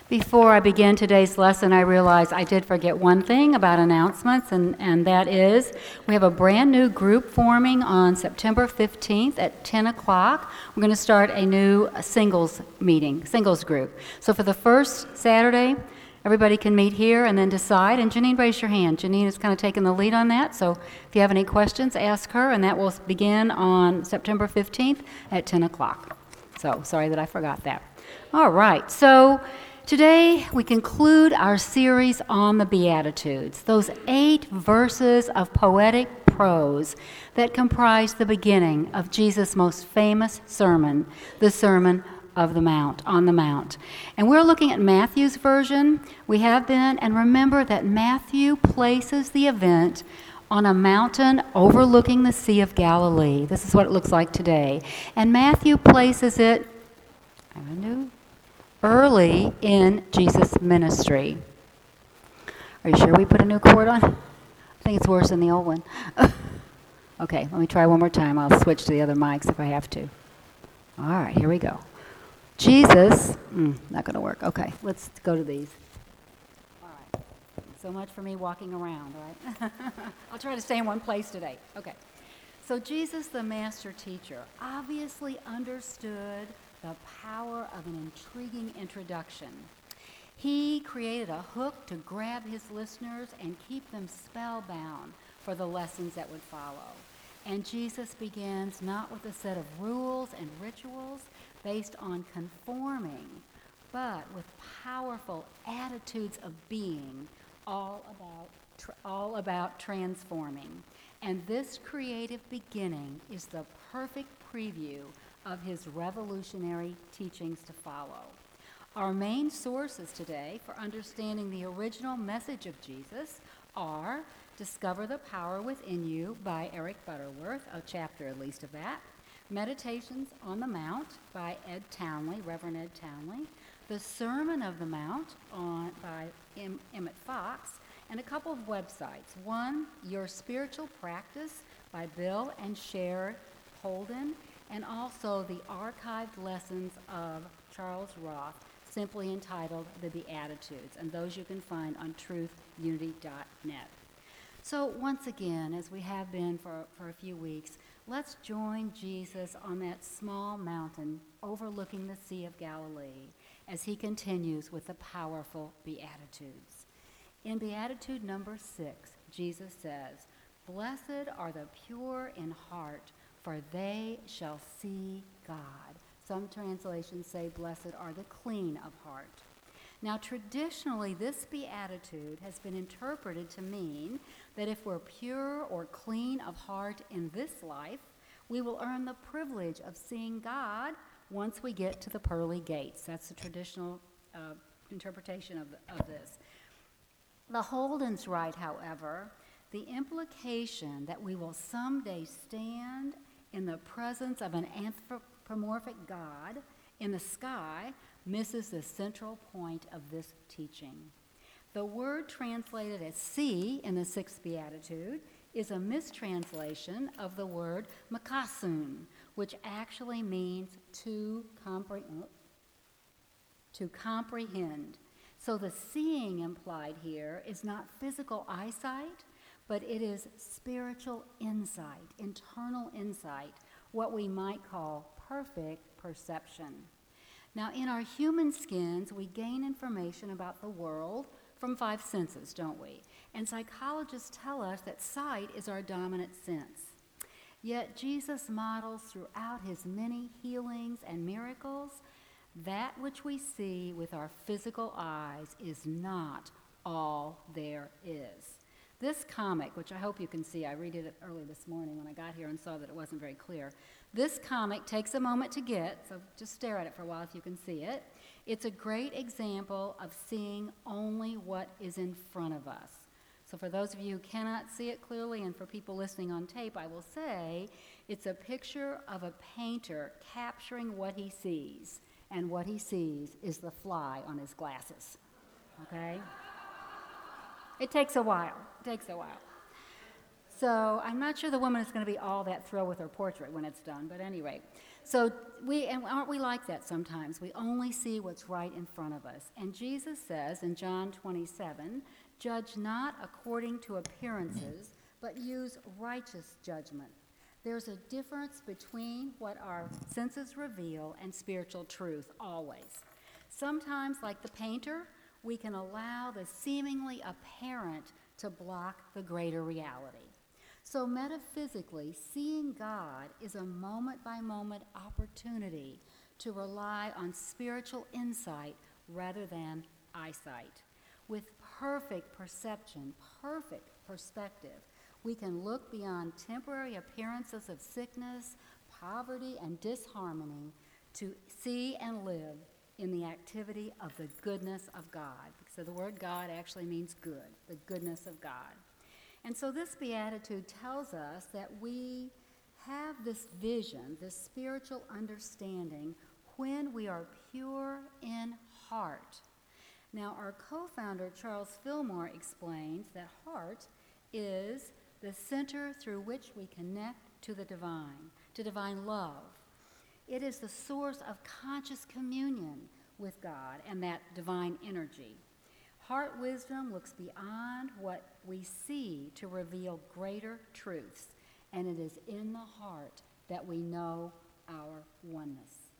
Before I begin today's lesson, I realized I did forget one thing about announcements, and that is we have a brand new group forming on September 15th at 10 o'clock. We're going to start a new singles group. So for the first Saturday, everybody can meet here and then decide. And Janine, raise your hand. Janine is kind of taking the lead on that. So if you have any questions, ask her, and that will begin on September 15th at 10 o'clock. So sorry that I forgot that. All right. So today, we conclude our series on the Beatitudes, those 8 verses of poetic prose that comprise the beginning of Jesus' most famous sermon, the Sermon on the Mount. And we're looking at Matthew's version. We have been, and remember that Matthew places the event on a mountain overlooking the Sea of Galilee. This is what it looks like today. And Matthew places it, early in Jesus' ministry. Are you sure we put a new cord on? I think it's worse than the old one. Okay, let me try one more time. I'll switch to the other mics if I have to. All right, here we go. Jesus, not going to work. Okay, let's go to these. All right, so much for me walking around, all right? I'll try to stay in one place today. Okay, so Jesus, the master teacher, obviously understood the power of an intriguing introduction. He created a hook to grab his listeners and keep them spellbound for the lessons that would follow. And Jesus begins not with a set of rules and rituals based on conforming, but with powerful attitudes of being, all about transforming. And this creative beginning is the perfect preview of his revolutionary teachings to follow. Our main sources today for understanding the original message of Jesus are Discover the Power Within You by Eric Butterworth, a chapter at least of that, Meditations on the Mount by Reverend Ed Townley, The Sermon on the Mount by Emmett Fox, and a couple of websites. One, Your Spiritual Practice by Bill and Cher Holden, and also the archived lessons of Charles Roth, simply entitled The Beatitudes, and those you can find on truthunity.net. So once again, as we have been for a few weeks, let's join Jesus on that small mountain overlooking the Sea of Galilee as he continues with the powerful Beatitudes. In Beatitude number 6, Jesus says, "Blessed are the pure in heart, for they shall see God." Some translations say, "Blessed are the clean of heart." Now, traditionally, this beatitude has been interpreted to mean that if we're pure or clean of heart in this life, we will earn the privilege of seeing God once we get to the pearly gates. That's the traditional interpretation of this. The Holdens write, however, the implication that we will someday stand in the presence of an anthropomorphic God in the sky misses the central point of this teaching. The word translated as see in the 6th Beatitude is a mistranslation of the word makasun, which actually means to comprehend. So the seeing implied here is not physical eyesight, but it is spiritual insight, internal insight, what we might call perfect perception. Now, in our human skins, we gain information about the world from 5 senses, don't we? And psychologists tell us that sight is our dominant sense. Yet Jesus models throughout his many healings and miracles that which we see with our physical eyes is not all there is. This comic, which I hope you can see, I read it early this morning when I got here and saw that it wasn't very clear. This comic takes a moment to get, so just stare at it for a while if you can see it. It's a great example of seeing only what is in front of us. So for those of you who cannot see it clearly, and for people listening on tape, I will say it's a picture of a painter capturing what he sees, and what he sees is the fly on his glasses, okay? It takes a while. So I'm not sure the woman is going to be all that thrilled with her portrait when it's done, but anyway. So and aren't we like that sometimes? We only see what's right in front of us. And Jesus says in John 27, judge not according to appearances, but use righteous judgment. There's a difference between what our senses reveal and spiritual truth, always. Sometimes, like the painter, we can allow the seemingly apparent to block the greater reality. So metaphysically, seeing God is a moment-by-moment opportunity to rely on spiritual insight rather than eyesight. With perfect perception, perfect perspective, we can look beyond temporary appearances of sickness, poverty, and disharmony to see and live in the activity of the goodness of God. So the word God actually means good, the goodness of God. And so this beatitude tells us that we have this vision, this spiritual understanding, when we are pure in heart. Now, our co-founder, Charles Fillmore, explains that heart is the center through which we connect to the divine, to divine love. It is the source of conscious communion with God and that divine energy. Heart wisdom looks beyond what we see to reveal greater truths, and it is in the heart that we know our oneness.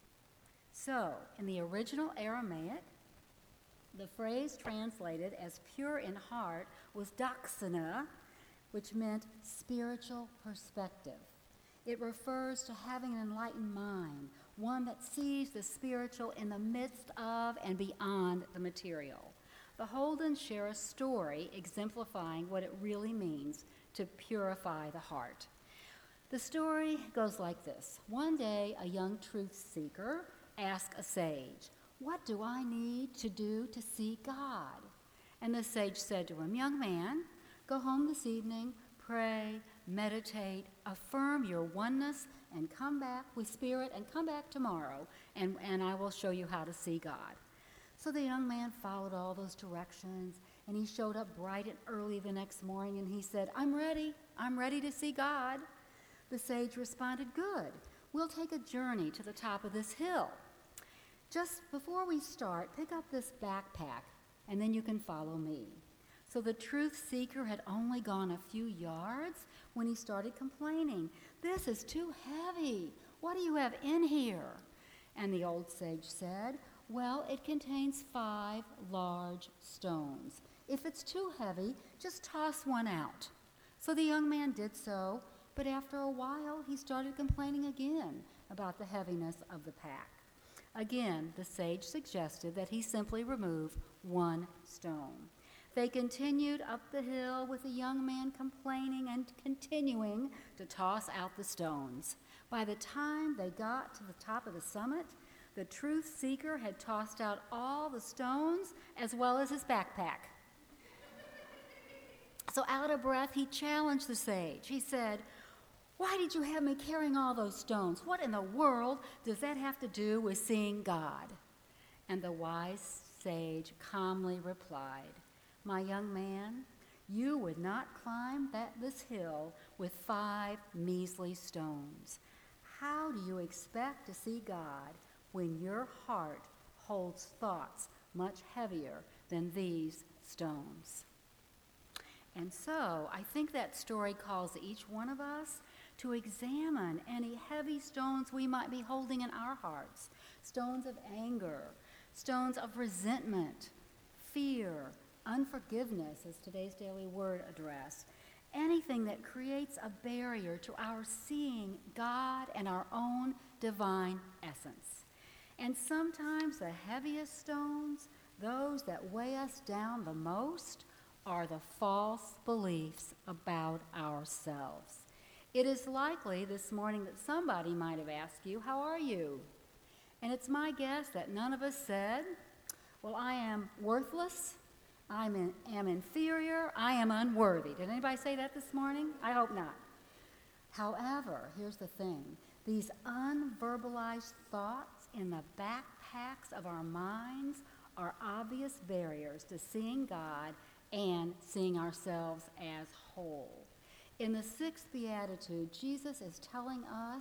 So, in the original Aramaic, the phrase translated as pure in heart was doxana, which meant spiritual perspective. It refers to having an enlightened mind, one that sees the spiritual in the midst of and beyond the material. The Holdens share a story exemplifying what it really means to purify the heart. The story goes like this. One day, a young truth seeker asked a sage, "What do I need to do to see God?" And the sage said to him, "Young man, go home this evening, pray, meditate, affirm your oneness, and come back with spirit, and come back tomorrow, and I will show you how to see God." So the young man followed all those directions, and he showed up bright and early the next morning, and he said, I'm ready to see God." The sage responded, "Good, we'll take a journey to the top of this hill. Just before we start, pick up this backpack, and then you can follow me." So the truth seeker had only gone a few yards when he started complaining. "This is too heavy. What do you have in here?" And the old sage said, "Well, it contains 5 large stones. If it's too heavy, just toss one out." So the young man did so, but after a while he started complaining again about the heaviness of the pack. Again, the sage suggested that he simply remove 1 stone. They continued up the hill with the young man complaining and continuing to toss out the stones. By the time they got to the top of the summit, the truth seeker had tossed out all the stones as well as his backpack. So out of breath, he challenged the sage. He said, "Why did you have me carrying all those stones? What in the world does that have to do with seeing God?" And the wise sage calmly replied, "My young man, you would not climb this hill with 5 measly stones. How do you expect to see God when your heart holds thoughts much heavier than these stones?" And so I think that story calls each one of us to examine any heavy stones we might be holding in our hearts. Stones of anger, stones of resentment, fear, unforgiveness, as today's daily word addressed. Anything that creates a barrier to our seeing God and our own divine essence. And sometimes the heaviest stones, those that weigh us down the most, are the false beliefs about ourselves. It is likely this morning that somebody might have asked you, "How are you?" And it's my guess that none of us said, "Well, I am worthless, I am inferior, I am unworthy." Did anybody say that this morning? I hope not. However, here's the thing. These unverbalized thoughts in the backpacks of our minds are obvious barriers to seeing God and seeing ourselves as whole. In the 6th Beatitude, Jesus is telling us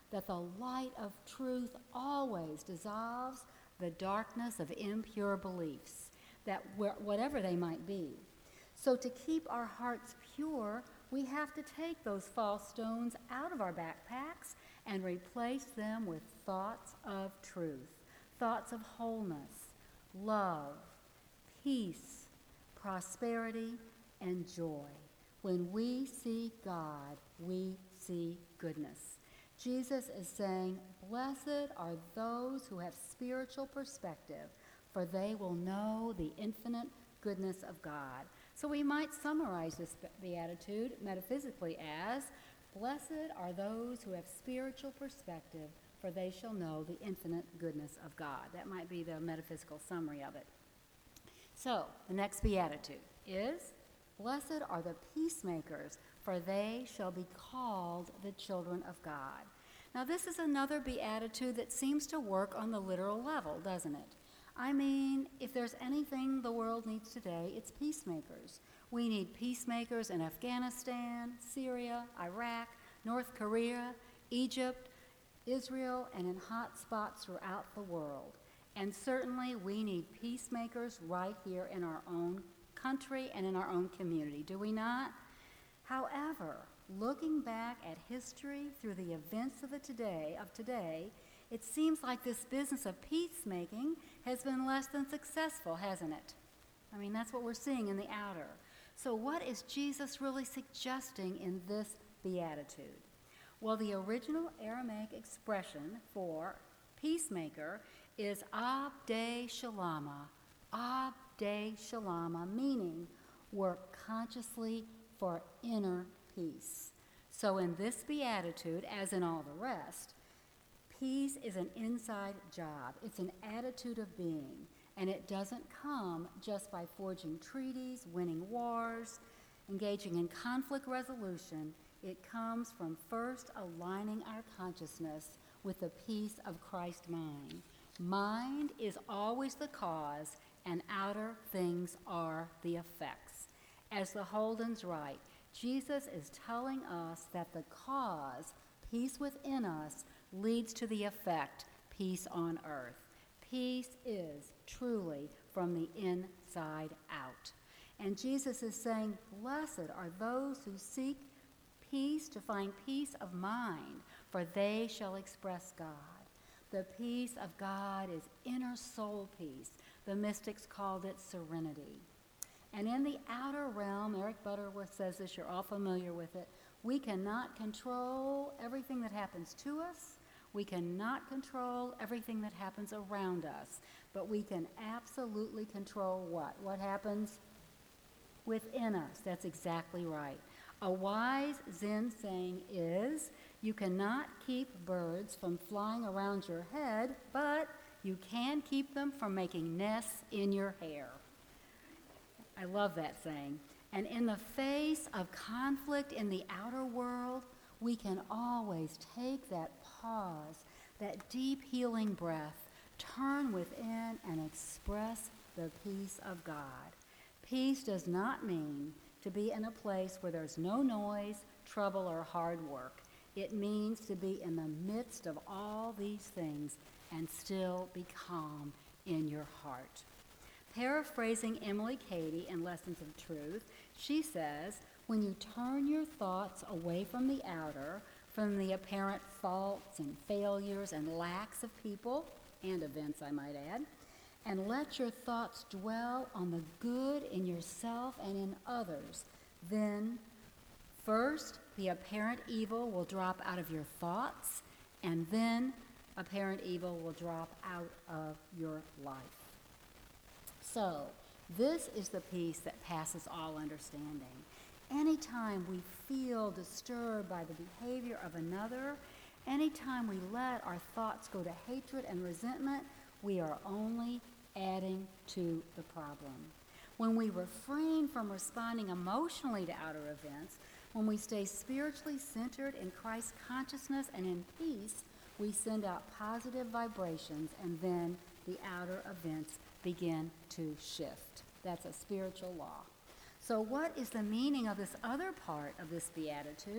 that the light of truth always dissolves the darkness of impure beliefs, that whatever they might be. So to keep our hearts pure, we have to take those false stones out of our backpacks and replace them with thoughts of truth, thoughts of wholeness, love, peace, prosperity, and joy. When we see God, we see goodness. Jesus is saying, "Blessed are those who have spiritual perspective, for they will know the infinite goodness of God." So we might summarize this beatitude metaphysically as, "Blessed are those who have spiritual perspective, for they shall know the infinite goodness of God." That might be the metaphysical summary of it. So the next beatitude is, "Blessed are the peacemakers, for they shall be called the children of God." Now this is another beatitude that seems to work on the literal level, doesn't it? I mean, if there's anything the world needs today, it's peacemakers. We need peacemakers in Afghanistan, Syria, Iraq, North Korea, Egypt, Israel, and in hot spots throughout the world. And certainly we need peacemakers right here in our own country and in our own community, do we not? However, looking back at history through the events of today, it seems like this business of peacemaking has been less than successful, hasn't it? I mean, that's what we're seeing in the outer. So what is Jesus really suggesting in this beatitude? Well, the original Aramaic expression for peacemaker is abde shalama, meaning work consciously for inner peace. So in this beatitude, as in all the rest, peace is an inside job. It's an attitude of being, and it doesn't come just by forging treaties, winning wars, engaging in conflict resolution. It comes from first aligning our consciousness with the peace of Christ's mind. Mind is always the cause, and outer things are the effects. As the Holdens write, Jesus is telling us that the cause, peace within us, leads to the effect, peace on earth. Peace is truly from the inside out. And Jesus is saying, "Blessed are those who seek peace to find peace of mind, for they shall express God." The peace of God is inner soul peace. The mystics called it serenity. And in the outer realm, Eric Butterworth says this, you're all familiar with it, we cannot control everything that happens to us. We cannot control everything that happens around us. But we can absolutely control what? What happens within us. That's exactly right. A wise Zen saying is, you cannot keep birds from flying around your head, but you can keep them from making nests in your hair. I love that saying. And in the face of conflict in the outer world, we can always take that pause, that deep healing breath, turn within and express the peace of God. Peace does not mean to be in a place where there's no noise, trouble, or hard work. It means to be in the midst of all these things and still be calm in your heart. Paraphrasing Emily Cady in Lessons of Truth, she says, when you turn your thoughts away from the outer, from the apparent faults and failures and lacks of people and events, I might add, and let your thoughts dwell on the good in yourself and in others, then first the apparent evil will drop out of your thoughts, and then apparent evil will drop out of your life. So, this is the peace that passes all understanding. Anytime we feel disturbed by the behavior of another, anytime we let our thoughts go to hatred and resentment, we are only adding to the problem. When we refrain from responding emotionally to outer events, when we stay spiritually centered in Christ's consciousness and in peace, we send out positive vibrations, and then the outer events begin to shift. That's a spiritual law. So what is the meaning of this other part of this beatitude?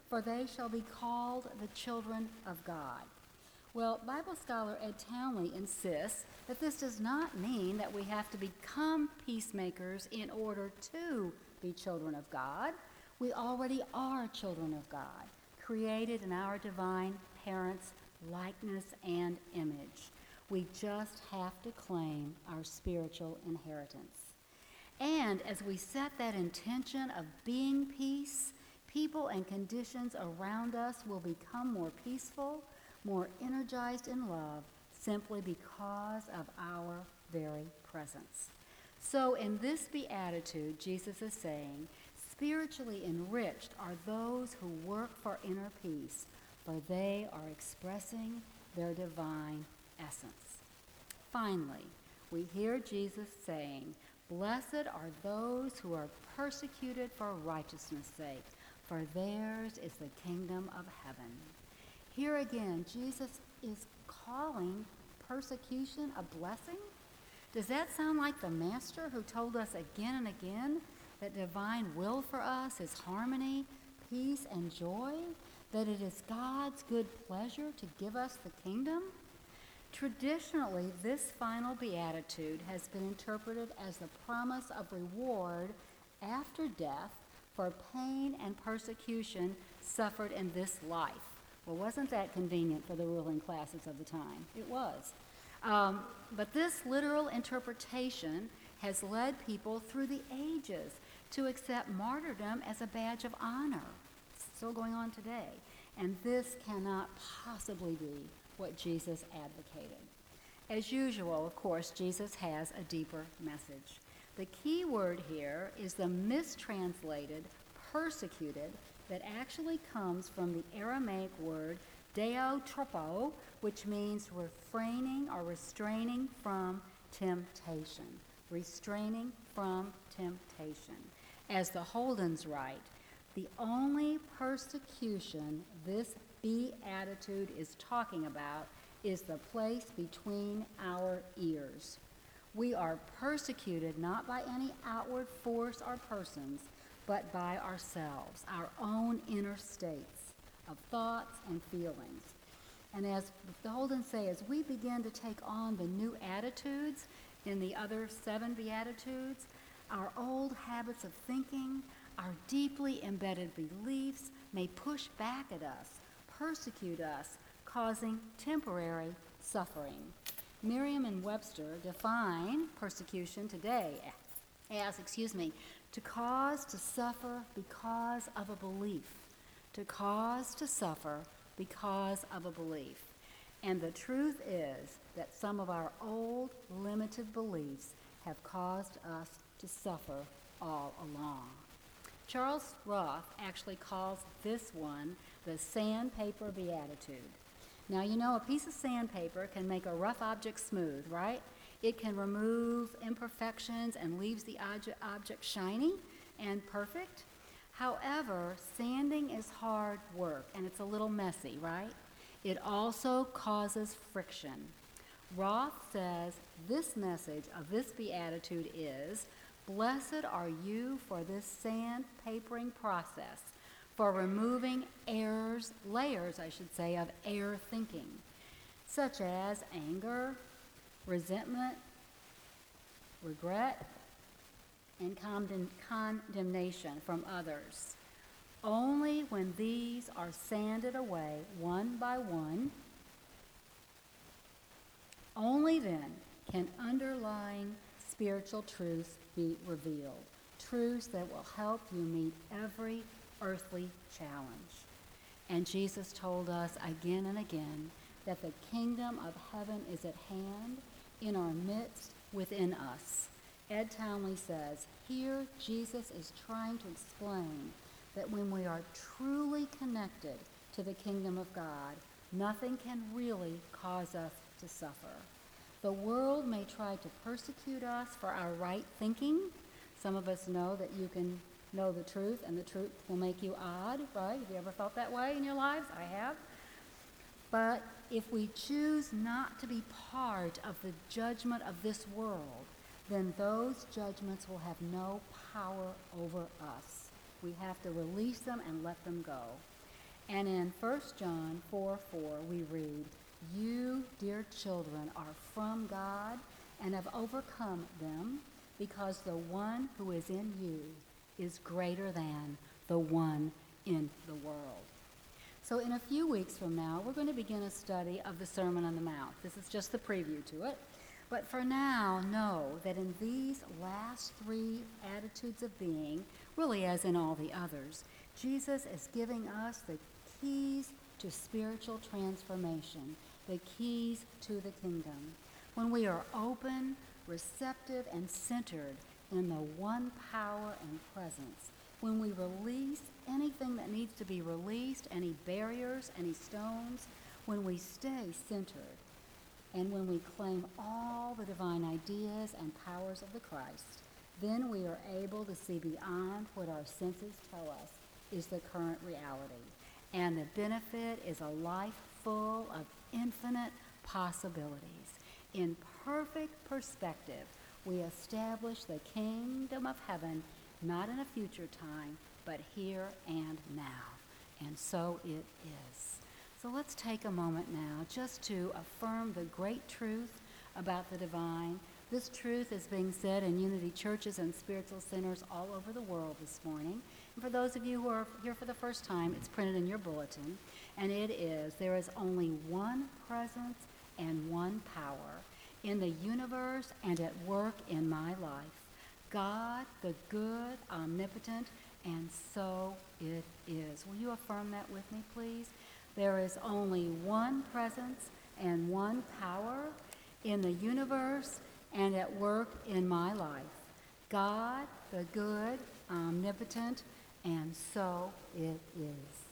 for they shall be called the children of God. Well, Bible scholar Ed Townley insists that this does not mean that we have to become peacemakers in order to be children of God. We already are children of God, created in our divine parents' likeness and image. We just have to claim our spiritual inheritance. And as we set that intention of being peace, people and conditions around us will become more peaceful, more energized in love, simply because of our very presence. So in this beatitude, Jesus is saying, spiritually enriched are those who work for inner peace, for they are expressing their divine essence. Finally, we hear Jesus saying, blessed are those who are persecuted for righteousness' sake, for theirs is the kingdom of heaven. Here again, Jesus is calling persecution a blessing. Does that sound like the Master who told us again and again that divine will for us is harmony, peace, and joy? That it is God's good pleasure to give us the kingdom? Traditionally, this final beatitude has been interpreted as the promise of reward after death for pain and persecution suffered in this life. Well, wasn't that convenient for the ruling classes of the time? It was. But this literal interpretation has led people through the ages to accept martyrdom as a badge of honor. It's still going on today. And this cannot possibly be what Jesus advocated. As usual, of course, Jesus has a deeper message. The key word here is the mistranslated persecuted that actually comes from the Aramaic word deotropo, which means refraining or restraining from temptation. Restraining from temptation. As the Holdens write, the only persecution this beatitude is talking about is the place between our ears. We are persecuted not by any outward force or persons, but by ourselves, our own inner states of thoughts and feelings. And as the Holdens say, as we begin to take on the new attitudes in the other 7 Beatitudes, our old habits of thinking, our deeply embedded beliefs may push back at us, persecute us, causing temporary suffering. Merriam and Webster define persecution today as, to cause to suffer because of a belief. To cause to suffer because of a belief. And the truth is that some of our old, limited beliefs have caused us to suffer all along. Charles Roth actually calls this one the sandpaper beatitude. Now, you know, a piece of sandpaper can make a rough object smooth, right? It can remove imperfections and leaves the object shiny and perfect. However, sanding is hard work, and it's a little messy, right? It also causes friction. Roth says this message of this beatitude is, blessed are you for this sandpapering process, for removing layers, of error thinking, such as anger, resentment, regret, and condemnation from others. Only when these are sanded away one by one, only then can underlying spiritual truths be revealed, truths that will help you meet every earthly challenge. And Jesus told us again and again that the kingdom of heaven is at hand, in our midst, within us. Ed Townley says, here Jesus is trying to explain that when we are truly connected to the kingdom of God, nothing can really cause us to suffer. The world may try to persecute us for our right thinking. Some of us know that you can know the truth, and the truth will make you odd, right? Have you ever felt that way in your lives? I have. But if we choose not to be part of the judgment of this world, then those judgments will have no power over us. We have to release them and let them go. And in 1 John 4:4, we read, "You, dear children, are from God and have overcome them, because the one who is in you is greater than the one in the world." So in a few weeks from now, we're going to begin a study of the Sermon on the Mount. This is just the preview to it. But for now, know that in these last three attitudes of being, really as in all the others, Jesus is giving us the keys to spiritual transformation, the keys to the kingdom. When we are open, receptive, and centered in the one power and presence, when we release anything that needs to be released, any barriers, any stones, when we stay centered, and when we claim all the divine ideas and powers of the Christ, then we are able to see beyond what our senses tell us is the current reality. And the benefit is a life full of infinite possibilities. In perfect perspective, we establish the kingdom of heaven, not in a future time, but here and now. And so it is. So let's take a moment now just to affirm the great truth about the divine. This truth is being said in Unity churches and spiritual centers all over the world this morning. And for those of you who are here for the first time, it's printed in your bulletin. And it is, there is only one presence and one power in the universe and at work in my life. God, the good, omnipotent, and so it is. Will you affirm that with me, please? There is only one presence and one power in the universe and at work in my life. God, the good, omnipotent, and so it is.